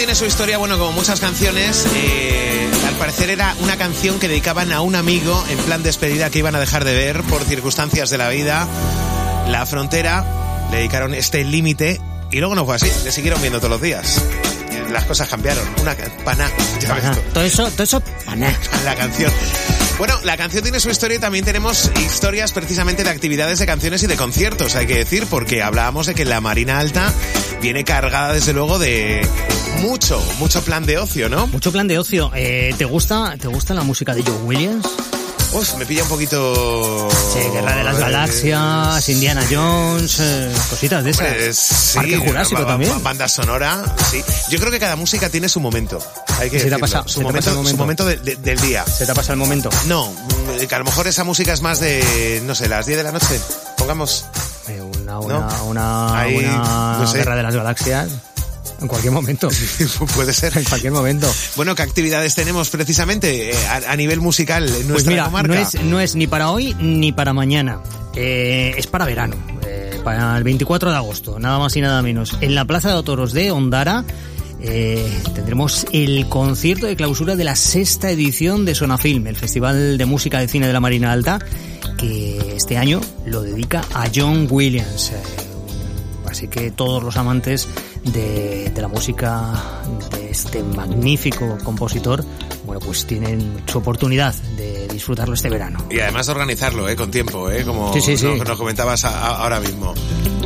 tiene su historia, bueno, como muchas canciones. Al parecer era una canción que dedicaban a un amigo en plan despedida que iban a dejar de ver por circunstancias de la vida. La Frontera, le dedicaron este límite y luego no fue así, le siguieron viendo todos los días. Las cosas cambiaron, una paná, ya ves. Todo eso, paná. La canción. Bueno, la canción tiene su historia y también tenemos historias precisamente de actividades de canciones y de conciertos, hay que decir, porque hablábamos de que la Marina Alta viene cargada desde luego de mucho plan de ocio, ¿no? Mucho plan de ocio. ¿Te gusta la música de John Williams? Uf, me pilla un poquito... Sí, Guerra de las Galaxias, Indiana Jones, cositas de esas. Sí, Parque Jurásico también. Banda sonora, sí. Yo creo que cada música tiene su momento. Hay que decirlo. Su momento del día. ¿Se te ha pasado el momento? No, que a lo mejor esa música es más de, no sé, las 10 de la noche. Pongamos... Una no sé. Guerra de las Galaxias. En cualquier momento. Puede ser. En cualquier momento. Bueno, ¿qué actividades tenemos precisamente a nivel musical en nuestra comarca? No es ni para hoy ni para mañana. Es para verano. Para el 24 de agosto, nada más y nada menos. En la Plaza de Toros de Ondara tendremos el concierto de clausura de la 6ª edición de Sonafilm, el Festival de Música de Cine de la Marina Alta, que este año lo dedica a John Williams. Así que todos los amantes de la música de este magnífico compositor, bueno, pues tienen su oportunidad de disfrutarlo este verano. Y además de organizarlo, con tiempo, como sí. Nos comentabas ahora mismo.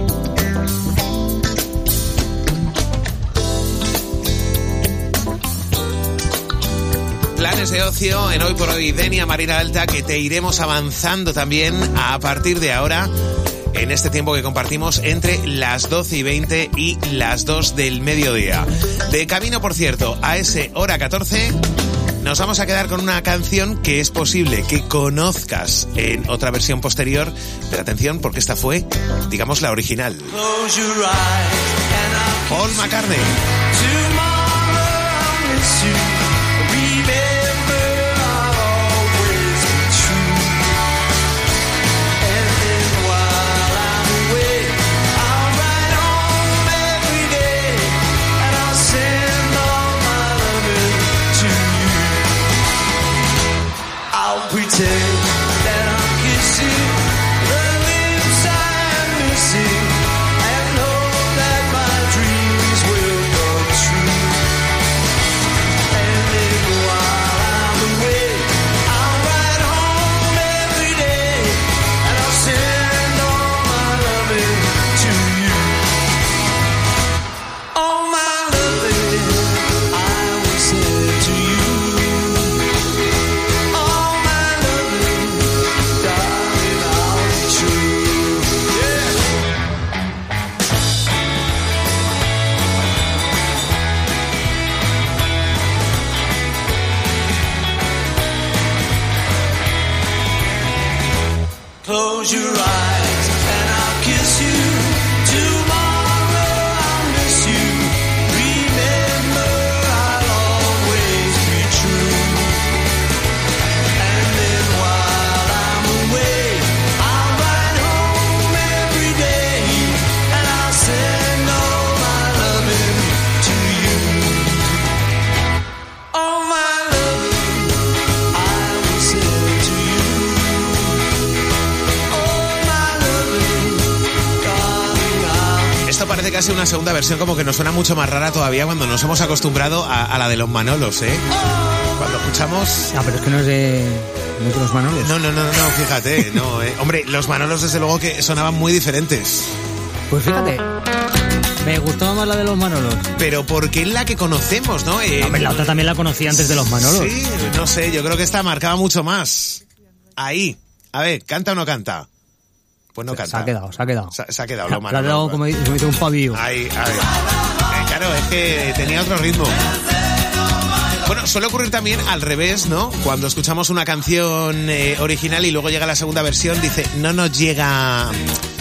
Planes de ocio en Hoy por Hoy, Denia Marina Alta, que te iremos avanzando también a partir de ahora, en este tiempo que compartimos entre las 12:20 y las 2 del mediodía. De camino, por cierto, a ese hora 14, nos vamos a quedar con una canción que es posible que conozcas en otra versión posterior, pero atención porque esta fue, digamos, la original. Paul McCartney. Close your eyes and I'll kiss you. Tomorrow I'll miss you. Remember I'll always be true. And then while I'm away, I'll ride home every day. And I'll send all my loving to you. All my loving I will send to you. Esto parece casi una segunda versión, como que nos suena mucho más rara todavía cuando nos hemos acostumbrado a la de los Manolos, Cuando escuchamos... Ah, pero es que no es de los Manolos. No, fíjate, no, Hombre, los Manolos desde luego que sonaban muy diferentes. Pues fíjate, me gustaba más la de los Manolos. Pero porque es la que conocemos, ¿no? Hombre, la otra también la conocí antes de los Manolos. Sí, no sé, yo creo que esta marcaba mucho más. Ahí, a ver, ¿canta o no canta? Pues no canta. Se ha quedado. Se ha quedado lo malo. Se ha dado como dice un pavillo. Ahí, a ver. Claro, es que tenía otro ritmo. Bueno, suele ocurrir también al revés, ¿no? Cuando escuchamos una canción original y luego llega la segunda versión, dice, no nos llega